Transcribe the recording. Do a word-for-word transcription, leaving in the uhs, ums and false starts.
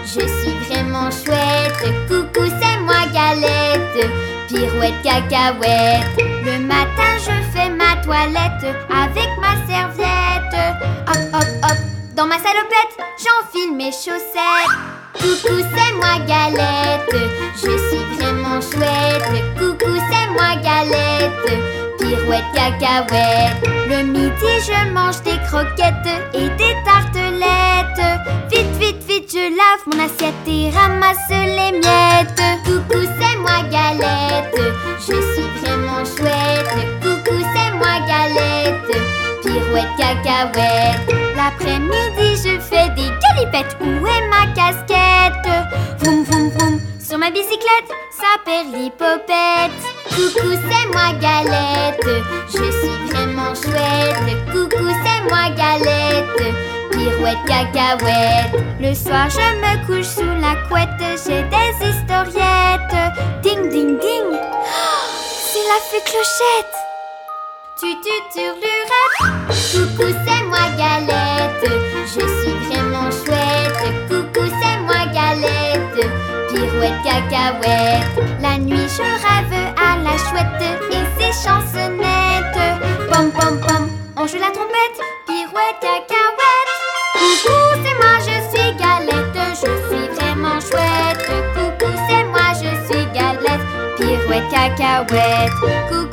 je suis vraiment chouette. Coucou, c'est moi Galette, pirouette, cacahuète. Le matin je fais ma toilette avec ma serviette. Hop, hop, hop, dans ma salopette, j'enfile mes chaussettes. Coucou, c'est moi Galette, je suis vraiment chouette. Coucou, c'est moi Galette, pirouette, cacahuète. Le midi je mange des croquettes et des tartelettes. Vite, vite, vite, je lave mon assiette et ramasse les miettes. Coucou, c'est moi Galette, je suis vraiment chouette. Coucou, c'est moi Galette, pirouette, cacahuète. L'après-midi je fais des galipettes. Où est ma casquette? Vroom, vroom, vroom, sur ma bicyclette, ça perlipopette. Coucou, c'est moi Galette, je suis vraiment chouette. Coucou, c'est moi Galette, pirouette, cacahuète. Le soir je me couche sous la couette, j'ai des historiettes. Ding, ding, ding, oh, c'est la fée Clochette. Tu, tu, turlurette. Coucou, c'est moi Galette, je suis vraiment chouette. Coucou, c'est moi Galette, pirouette, cacahuète. La nuit je rêve à la chouette et ses chansonnettes. Pom, pom, pom, on joue la trompette, pirouette, cacahuète. Coucou, c'est moi, je suis Galette, je suis vraiment chouette. Coucou, c'est moi, je suis Galette, pirouette, cacahuète. Coucou,